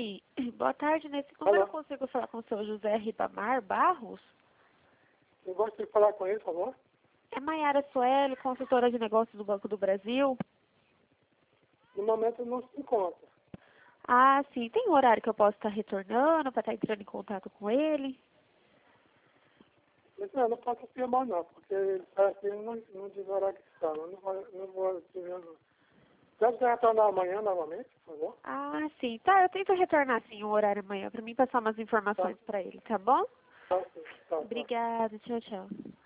Oi, boa tarde. Nesse número eu Alô? consigo falar com o seu José Ribamar Barros? Eu gostaria de falar com ele, por favor. É Maiara Sueli, consultora de negócios do Banco do Brasil. No momento não se encontra. Ah, sim. Tem um horário que eu posso estar retornando para estar entrando em contato com ele? Mas não posso afirmar não, porque ele parece que ele não diz o horário que está. Eu não vou dizer não. Deve ser retornar amanhã novamente, por favor. Ah, sim. Tá, eu tento retornar sim o horário amanhã para mim passar umas informações para ele, tá bom? Tá, sim. Tá. Obrigada. Tchau, tchau.